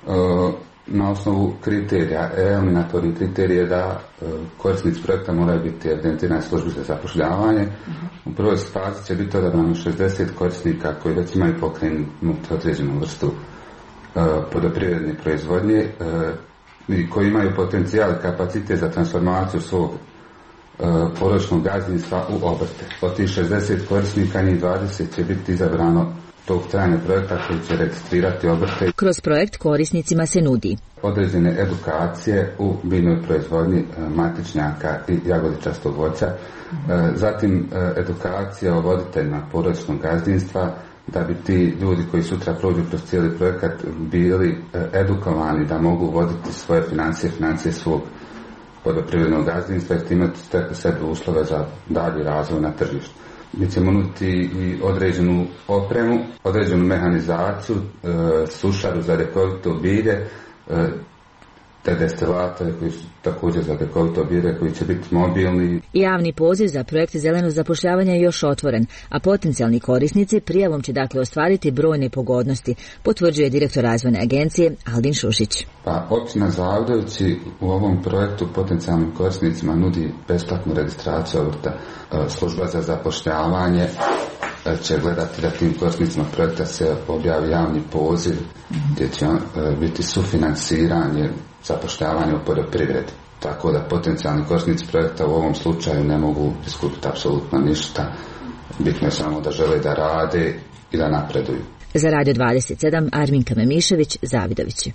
na osnovu kriterija, eliminatorni kriterij je da e, korisnici projekta moraju biti evidentirani u službi za zapošljavanje. U prvoj fazi će biti odabrano šezdeset korisnika koji već imaju pokrenutu određenu vrstu e, poljoprivredne proizvodnje e, i koji imaju potencijal i kapacitet za transformaciju svog porodičnog gazdinstva u obrte. Od tih šezdeset korisnika njih dvadeset će biti izabrano tog trajnog projekta koji će registrirati obrte. Kroz projekt korisnicima se nudi određene edukacije u biljnoj proizvodnji matičnjaka i jagodičastog voća, zatim edukacija o voditeljima porodičnog gazdinstva, da bi ti ljudi koji sutra prođu kroz cijeli projekat bili edukovani da mogu voditi svoje financije, financije svog poljoprivrednog gazdinstva i time stekli sebi uslove za dalji razvoj na tržištu. Mi ćemo nuditi i određenu opremu, određenu mehanizaciju, e, sušaru za ljekovito bilje, e, te destilatore koji su također za ljekovito bilje koji će biti mobilni. Javni poziv za projekt Zeleno zapošljavanje je još otvoren, a potencijalni korisnici prijavom će dakle ostvariti brojne pogodnosti, potvrđuje direktor Razvojne agencije Aldin Šušić. Pa općina Zavidovići u ovom projektu potencijalnim korisnicima nudi besplatnu registraciju obrta. Služba za zapošljavanje će gledati da tim korisnicima projekta se objavi javni poziv gdje će biti sufinansiranje zapošljavanja u poljoprivredi. Tako da potencijalni korisnici projekta u ovom slučaju ne mogu izgubiti apsolutno ništa. Bitno je samo da žele da rade i da napreduju. Za Radio dvadeset sedam Arminka Memišević, Zavidovići.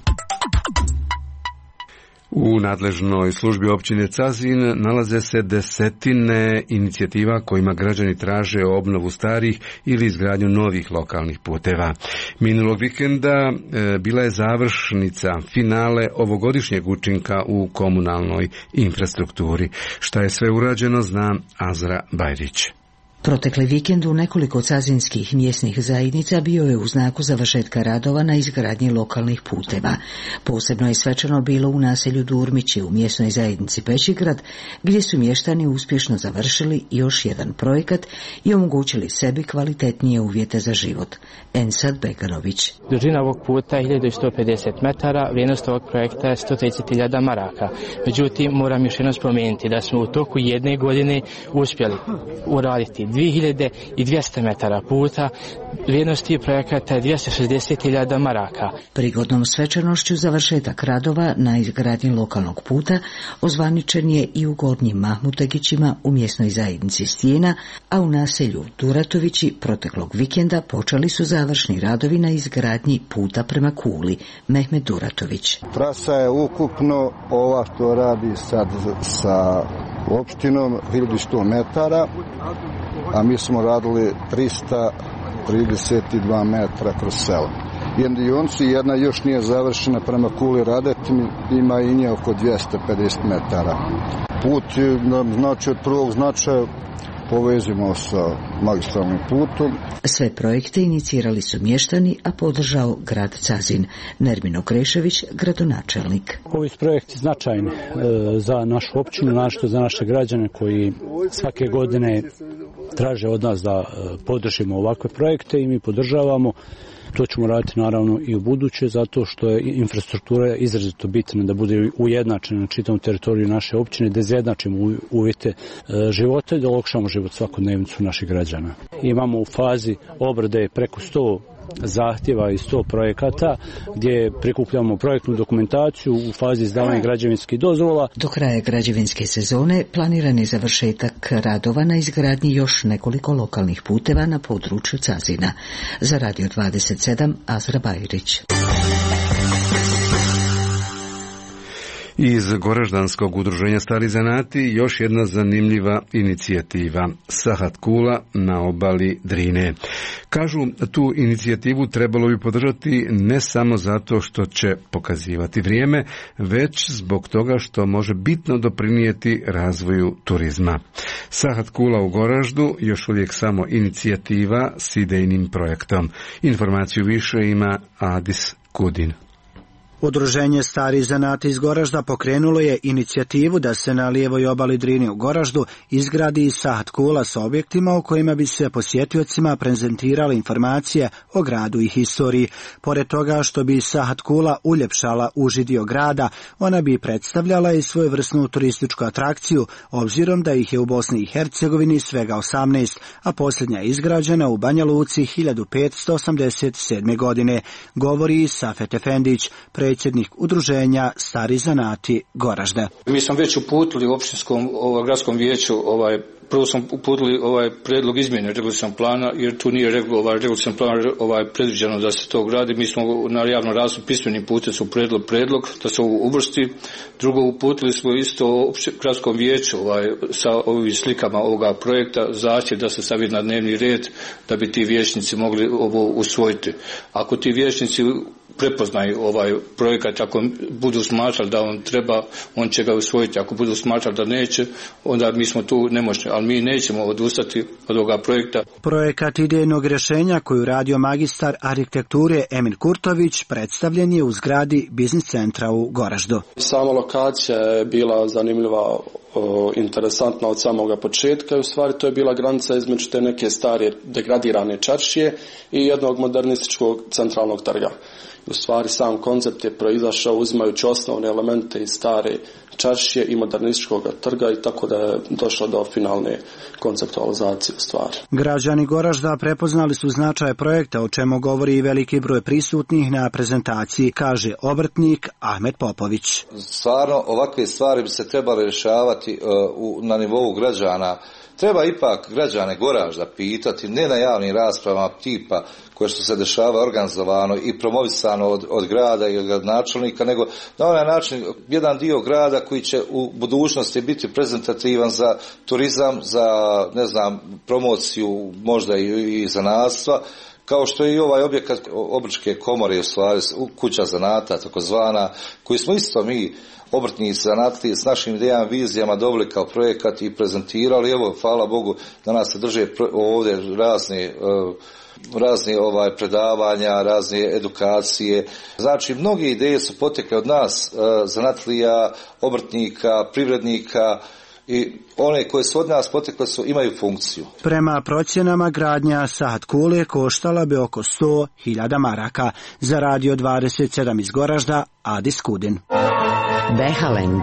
U nadležnoj službi općine Cazin nalaze se desetine inicijativa kojima građani traže obnovu starih ili izgradnju novih lokalnih puteva. Minulog vikenda e, bila je završnica finale ovogodišnjeg učinka u komunalnoj infrastrukturi. Šta je sve urađeno zna Azra Bajrić. Protekli vikend u nekoliko cazinskih mjesnih zajednica bio je u znaku završetka radova na izgradnji lokalnih puteva. Posebno je svečano bilo u naselju Durmići u mjesnoj zajednici Pećigrad, gdje su mještani uspješno završili još jedan projekat i omogućili sebi kvalitetnije uvjete za život. Ensad Beganović. Dužina ovog puta je hiljadu sto pedeset metara, vrijednost ovog projekta je sto trideset hiljada maraka. Međutim, moram još jednom spomenuti da smo u toku jedne godine uspjeli uraditi dvije hiljade dvjesto metara puta, vrijednost tih projekata je dvjesto šezdeset hiljada maraka. Prigodnom svečanošću završetak radova na izgradnji lokalnog puta ozvaničen je i u Gornjim Mahmutegićima u mjesnoj zajednici Stijena, a u naselju Duratovići proteklog vikenda počeli su završni radovi na izgradnji puta prema Kuli. Mehmed Duratović. Trasa je ukupno ova što radi sad sa opštinom hiljadu sto metara, a mi smo radili trista trideset dva metra kroz selo. Jedna dionica, jedna još nije završena prema Kuli Radetini, ima i nje oko dvjesto pedeset metara. Put nam znači od prvog značaja, povezimo sa magistralnim putom. Sve projekte inicirali su mještani, a podržao grad Cazin. Nermino Krešević, gradonačelnik. Ovi su projekti značajni e, za našu općinu, našto za naše građane koji svake godine traže od nas da e, podržimo ovakve projekte i mi podržavamo. To ćemo raditi naravno i u buduće, zato što je infrastruktura izrazito bitna da bude ujednačena na čitavom teritoriju naše općine, da izjednačimo uvjete života i da olakšamo život svakodnevnicu naših građana. Imamo u fazi obrade preko sto zahtjeva i sto projekata gdje prikupljamo projektnu dokumentaciju u fazi izdavanja građevinskih dozvola. Do kraja građevinske sezone planiran je završetak radova na izgradnji još nekoliko lokalnih puteva na području Cazina. Za Radio dvadeset sedam Azra Bajrić. Iz Goraždanskog udruženja Stari zanati još jedna zanimljiva inicijativa Sahat Kula na obali Drine. Kažu, tu inicijativu trebalo bi podržati ne samo zato što će pokazivati vrijeme, već zbog toga što može bitno doprinijeti razvoju turizma. Sahat Kula u Goraždu još uvijek samo inicijativa s idejnim projektom. Informaciju više ima Adis Kudin. Udruženje Stari zanati iz Goražda pokrenulo je inicijativu da se na lijevoj obali Drine u Goraždu izgradi Sahat Kula sa objektima u kojima bi se posjetiocima prezentirale informacije o gradu i historiji. Pored toga što bi Sahat Kula uljepšala uži dio grada, ona bi predstavljala i svojevrsnu turističku atrakciju, obzirom da ih je u Bosni i Hercegovini svega osamnaest, a posljednja je izgrađena u Banja Luci hiljadu petsto osamdeset sedme. godine, govori Safet Efendić, predsjednik udruženja Stari zanati Goražda. Mi smo već uputili u općinskom ovaj, gradskom vijeću, ovaj, prvo smo uputili ovaj predlog izmjene regulacionog plana, jer tu nije regul, ovaj, regulacioni plan ovaj, predviđeno da se to gradi. Mi smo na javnom razliku pismenim putem su predlog, predlog da se ovo uvrsti. Drugo, uputili smo isto gradskom vijeću ovaj, sa ovim slikama ovoga projekta zahtjev da se stavi na dnevni red da bi ti vijećnici mogli ovo usvojiti. Ako ti vijećnici prepoznaju ovaj projekat, ako budu smatrali da on treba, on će ga usvojiti. Ako budu smatrali da neće, onda mi smo tu nemoćni, ali mi nećemo odustati od ovoga projekta. Projekat idejnog rješenja koju radio magistar arhitekture Emin Kurtović predstavljen je u zgradi biznis centra u Goraždu. Sama lokacija je bila zanimljiva, o, interesantna od samoga početka i u stvari to je bila granica između te neke stare degradirane čaršije i jednog modernističkog centralnog trga. U stvari sam koncept je proizašao uzimajući osnovne elemente iz stare čaršije i modernističkog trga i tako da je došlo do finalne konceptualizacije u stvari. Građani Goražda prepoznali su značaj projekta, o čemu govori i veliki broj prisutnih na prezentaciji, kaže obrtnik Ahmet Popović. Stvarno ovakve stvari bi se trebale rješavati uh, u, na nivou građana. Treba ipak građane Goražda pitati, ne na javnim raspravama tipa koje što se dešava organizovano i promovisano od, od grada i od gradonačelnika, nego na onaj način jedan dio grada koji će u budućnosti biti prezentativan za turizam, za ne znam, promociju možda i, i zanatstva, kao što je i ovaj objekat obrtničke komore, u stvari kuća zanata takozvana, koji smo isto mi obrtnici zanatlije s našim idejama, vizijama dobili kao projekat i prezentirali. Evo, hvala Bogu, danas se drže ovdje razne razne ovaj predavanja, razne edukacije. Znači, mnoge ideje su potekle od nas, zanatlija, obrtnika, privrednika, i one koje su od nas potekle su, imaju funkciju. Prema procjenama gradnja Sahat Kule koštala bi oko sto hiljada maraka. Za Radio dvadeset sedam iz Goražda, Adis Kudin. Behalend.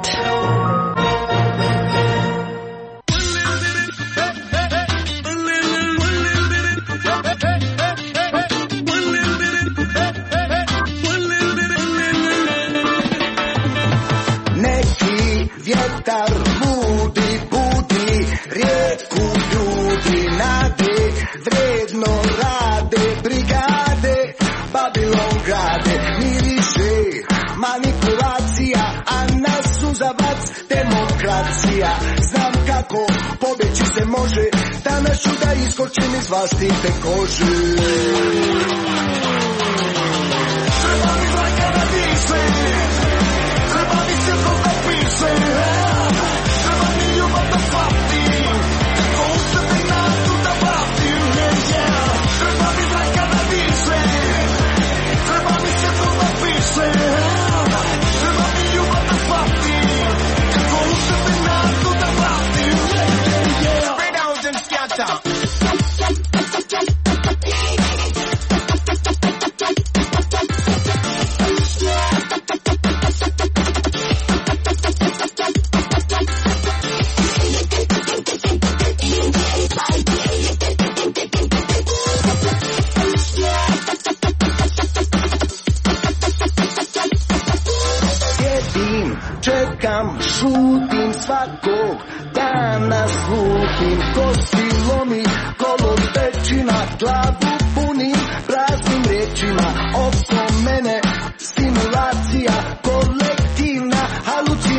Neki vjetar budi, budi rijeku ljudi nade, vredno rade brigade, Babilon grade, miriše manipulacija, a nas suzavac demokracija. Znam kako pobjeći se može, danas ću da iskočim iz vlastite kože. Treba mi zraka da diše, treba mi svjetlo da piše, treba mi ljubav da shvatim, kako u sebe nadu da vratim. Treba mi zraka da diše, treba mi svjetlo da piše, treba mi ljubav da shvatim, kako u sebe nadu da vratim. Spread out and scatter. Čekam, šutim svakog dana, slutim kosti lomi, kolo stečina, glavu punim praznim riječima. Oko mene stimulacija kolektivna, halucinacija.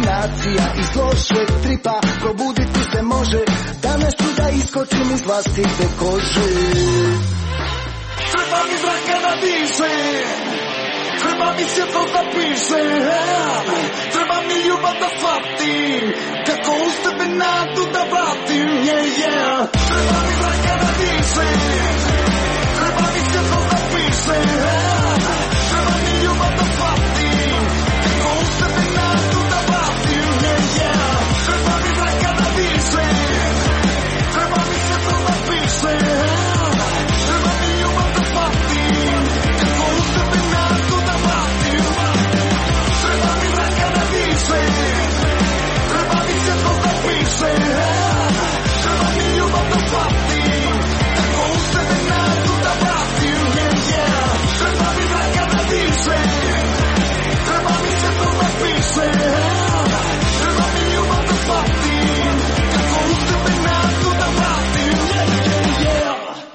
depresija iz lošeg tripa, probuditi se može, danas ću da iskočim iz vlastite kože. Treba mi zraka da dišem, treba mi svjetlo da pišem, treba mi ljubav da shvatim, kako uz tebe nadu da vratim, yeah, yeah. Treba mi zraka da dišem, treba mi svjetlo da pišem, treba mi ljubav da shvatim, kako uz tebe nadu da vratim, yeah, yeah. Treba mi zraka da dišem, treba mi svjetlo da pišem, treba mi ljubav da shvatim, kako uz tebe nadu da vratim. Treba mi zraka da dišem, treba mi svjetlo da pišem, treba mi ljubav da shvatim, kako uz tebe nadu da vratim, yeah, yeah. Treba mi zraka da dišem, treba mi svjetlo da pišem, treba mi ljubav da shvatim, kako uz tebe nadu da vratim, yeah, yeah, yeah.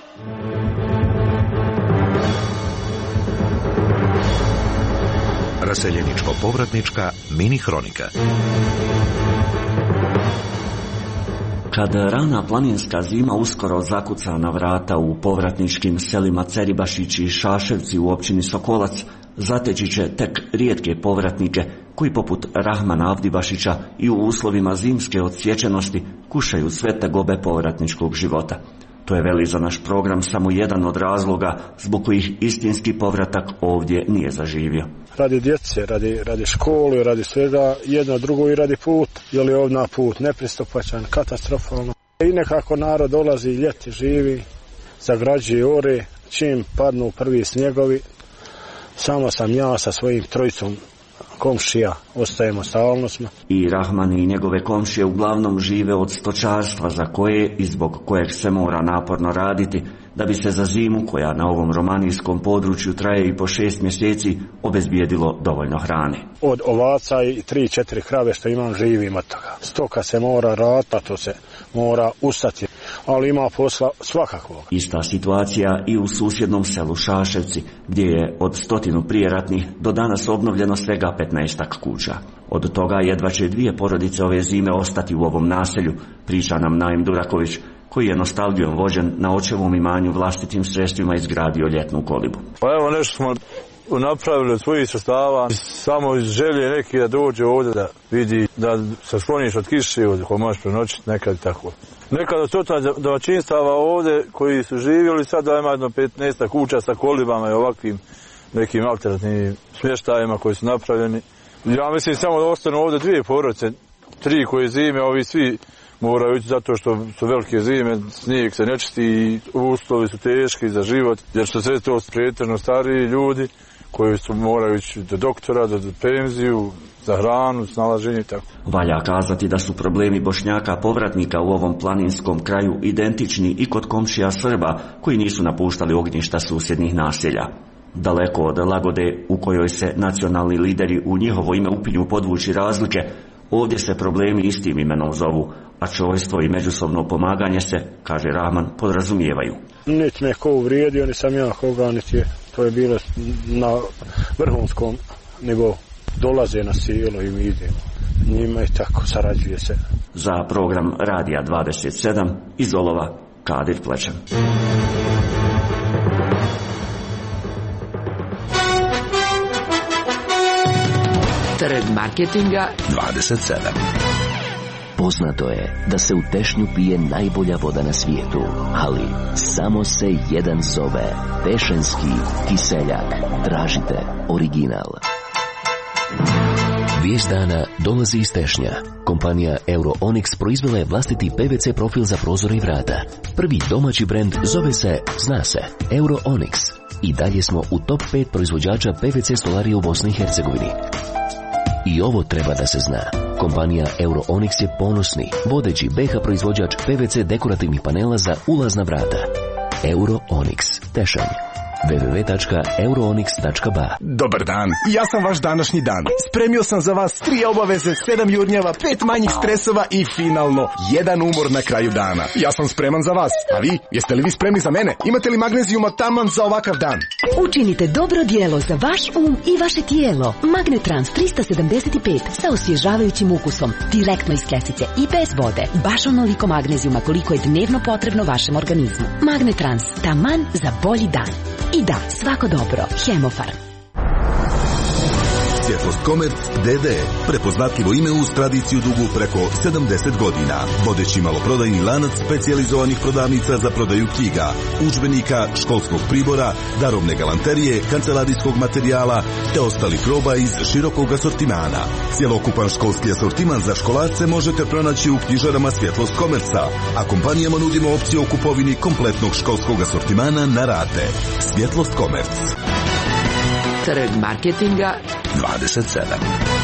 Raseljeničko-povratnička mini hronika. Kad rana planinska zima uskoro zakuca na vrata u povratničkim selima Ceribašić i Šaševci u općini Sokolac, zateći će tek rijetke povratnike koji poput Rahmana Avdibašića i u uslovima zimske odsječenosti kušaju sve tegobe povratničkog života. To je, veli za naš program, samo jedan od razloga zbog kojih istinski povratak ovdje nije zaživio. Radi djece, radi, radi školu, radi svega, jedno drugo i radi put, jer je ovdje put nepristupačan, katastrofalno. I nekako narod dolazi, ljeti živi, zagrađuje ore, čim padnu prvi snjegovi, samo sam ja sa svojim trojicom komšija, ostajemo stalno smo. I Rahman i njegove komšije uglavnom žive od stočarstva za koje i zbog kojeg se mora naporno raditi da bi se za zimu, koja na ovom romanijskom području traje i po šest mjeseci, obezbijedilo dovoljno hrane. Od ovaca i tri, četiri krave što imam živim od toga. Stoka se mora rata, to se mora ustati, ali ima posla svakakvog. Ista situacija i u susjednom selu Šaševci, gdje je od stotinu prijeratnih do danas obnovljeno svega petnaestak kuća. Od toga jedva će dvije porodice ove zime ostati u ovom naselju, priča nam Naim Duraković, koji je nostalgijom vođen na očevom imanju vlastitim sredstvima izgradio ljetnu kolibu. Pa evo, nešto smo napravili od svojih sredstava, samo iz želje neki da dođe ovdje da vidi, da se skloniš od kiše ovdje, ko možeš prenoćiti nekad tako. Nekad od stotna domaćinstava ovdje koji su živjeli, sada ima jedno petnaest kuća sa kolibama i ovakvim nekim alternativnim smještajima koji su napravljeni. Ja mislim samo da ostanu ovdje dvije porodice, tri koje zime, ovi svi moraju ići zato što su velike zime, snijeg se nečisti i uslovi su teški za život, jer su sve to pretežno stariji ljudi koji su moraju ići do doktora, do penziju, za hranu, snalaženje i tako. Valja kazati da su problemi Bošnjaka povratnika u ovom planinskom kraju identični i kod komšija Srba koji nisu napuštali ognjišta susjednih naselja. Daleko od lagode u kojoj se nacionalni lideri u njihovo ime upinju podvući razlike, ovdje se problemi istim imenom zovu, a čojstvo i međusobno pomaganje se, kaže Rahman, podrazumijevaju. Niti me ko uvrijedio, ni sam ja koga, niti je. To je bilo na vrhunskom nivou. Dolaze na silo i mi idemo. Njima i tako sarađuje se. Za program Radija dvadeset sedam iz Olova, Kadir Plečan. Trg marketinga dvadeset sedam. Poznato je da se u Tešnju pije najbolja voda na svijetu, ali samo se jedan zove Tešanjski kiseljak. Tražite original. Vijest dana dolazi iz Tešnja. Kompanija Euro-Onyx proizvela je vlastiti P V C profil za prozore i vrata. Prvi domaći brend zove se, zna se, Euro-Onyx. I dalje smo u top pet proizvođača P V C stolarije u Bosni i Hercegovini. I ovo treba da se zna. Kompanija Euro-Onyx je ponosni, vodeći B H proizvođač P V C dekorativnih panela za ulazna vrata. Euro-Onyx, Tešanj. w w w tačka euroonix tačka b a. Dobar dan, ja sam vaš današnji dan. Spremio sam za vas tri obaveze, sedam jurnjeva, pet manjih stresova i finalno jedan umor na kraju dana. Ja sam spreman za vas, a vi, jeste li vi spremni za mene? Imate li magnezijuma taman za ovakav dan? Učinite dobro dijelo za vaš um i vaše tijelo. Magnetrans trista sedamdeset pet sa osvježavajućim ukusom, direktno iz kesice i bez vode. Baš onoliko magnezijuma koliko je dnevno potrebno vašem organizmu. Magnetrans, taman za bolji dan. I da, svako dobro. Hemofarm. Svjetlost Komerc D D. Prepoznatljivo ime uz tradiciju dugu preko sedamdeset godina. Vodeći maloprodajni lanac specijalizovanih prodavnica za prodaju knjiga, udžbenika, školskog pribora, darovne galanterije, kancelarijskog materijala te ostalih roba iz širokog asortimana. Cjelokupan školski asortiman za školarce možete pronaći u knjižarama Svjetlost Komerca, a kompanijama nudimo opciju o kupovini kompletnog školskog asortimana na rate. Svjetlost Komerc. Trg marketinga dvadeset sedam.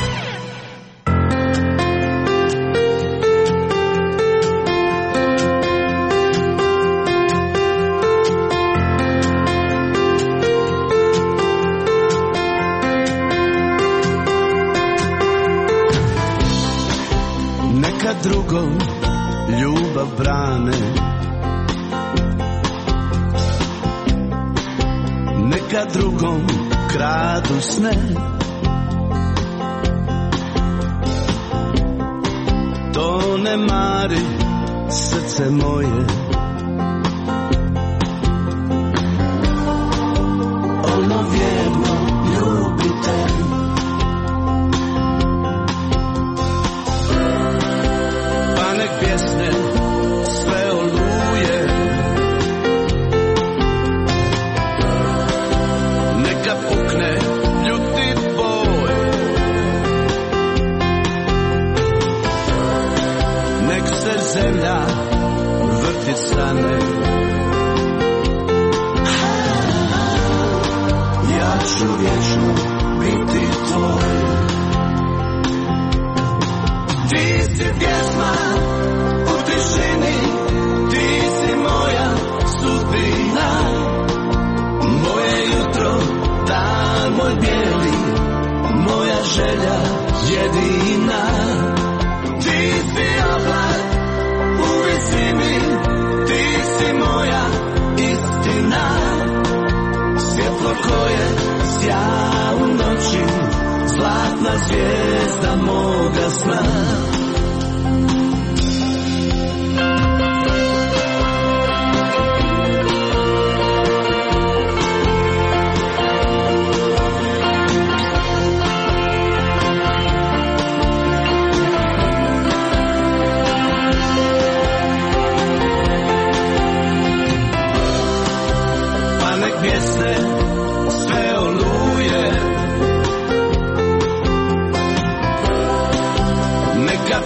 Neka drugom ljubav brane, neka drugom kradu sne, to ne mari srce moje. Ono vjerno ljubite, pa nek pjesne sve oluje, neka pukne ljuti boj, nek se zemlja vrti strane. Ja ću vječno biti tvoj. Ti si pjesma u tišini, ti si moja sudbina, moje jutro, dan moj bijeli, moja želja jedina. Ti si oblak u visini, ti si moja istina, svjetlo koje sja u noći, zlatna zvijezda moga sna. Pa nek pjesne sve oluje, neka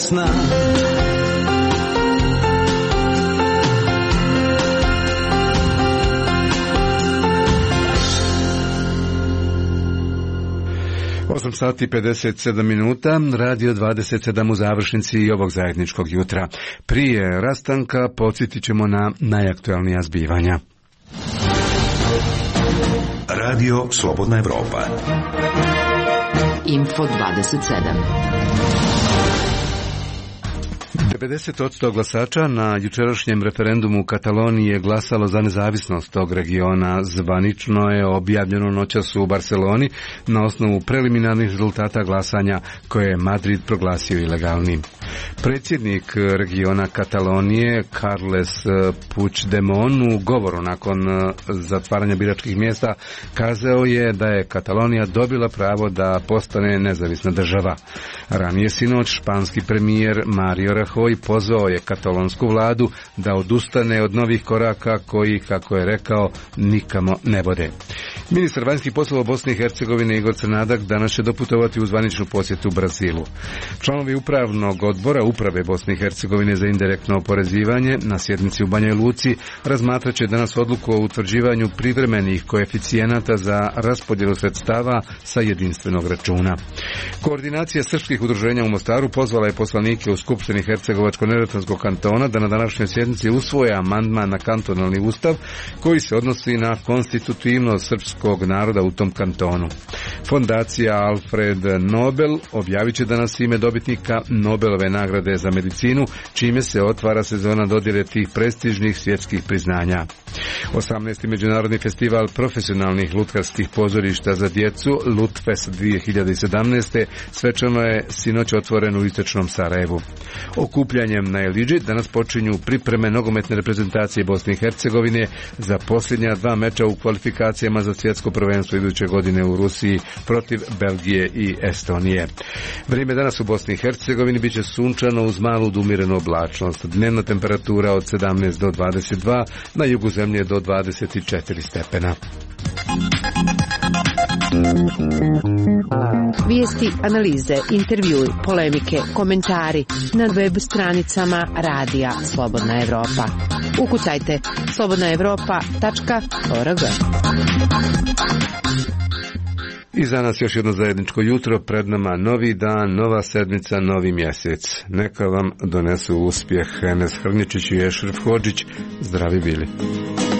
sna. osam sati pedeset sedam minuta, radio dvadeset sedam u završnici ovog zajedničkog jutra. Prije rastanka podsjetit ćemo na najaktualnija zbivanja. Radio Slobodna Evropa. Info dvadeset sedam. devedeset posto glasača na jučerašnjem referendumu u Kataloniji je glasalo za nezavisnost tog regiona. Zvanično je objavljeno noćas u Barceloni na osnovu preliminarnih rezultata glasanja koje je Madrid proglasio ilegalnim. Predsjednik regiona Katalonije Carles Puigdemont u govoru nakon zatvaranja biračkih mjesta kazao je da je Katalonija dobila pravo da postane nezavisna država. Ranije sinoć španski premijer Mario Rajoy pozvao je katalonsku vladu da odustane od novih koraka koji, kako je rekao, nikamo ne vode. Ministar vanjskih poslova Bosne i Hercegovine Igor Crnadak danas će doputovati u zvaničnu posjetu Brazilu. Članovi upravnog odbora Uprave Bosne i Hercegovine za indirektno oporezivanje na sjednici u Banjoj Luci razmatrat će danas odluku o utvrđivanju privremenih koeficijenata za raspodjelu sredstava sa jedinstvenog računa. Koordinacija srpskih udruženja u Mostaru pozvala je poslanike u Skupštini Hercegovačko-neretvanskog kantona da na današnjoj sjednici usvoje amandman na kantonalni ustav koji se odnosi na konstitutivnost srpskog naroda u tom kantonu. Fondacija Alfred Nobel objavit će danas ime dobitnika Nobelove nagrade za medicinu, čime se otvara sezona dodjele tih prestižnih svjetskih priznanja. osamnaesti Međunarodni festival profesionalnih lutkarskih pozorišta za djecu Lutfest dvije hiljade sedamnaeste svečano je sinoć otvoren u istočnom Sarajevu. Okupljanjem na Eliđi danas počinju pripreme nogometne reprezentacije Bosne i Hercegovine za posljednja dva meča u kvalifikacijama za svjetsko prvenstvo iduće godine u Rusiji protiv Belgije i Estonije. Vrijeme danas u Bosni i Hercegovini bit će sunčano uz malu do umjerenu oblačnost. Dnevna temperatura od sedamnaest do dvadeset dva, na jugu zemlje do dvadeset četiri stepena. Vijesti, analize, intervjui, polemike, komentari na web stranicama Radija Slobodna Evropa. Ukucajte slobodna evropa tačka org. I za nas još jedno zajedničko jutro, pred nama novi dan, nova sedmica, novi mjesec. Neka vam donesu uspjeh Enes Hrničić i Ešref Hodžić. Zdravi bili.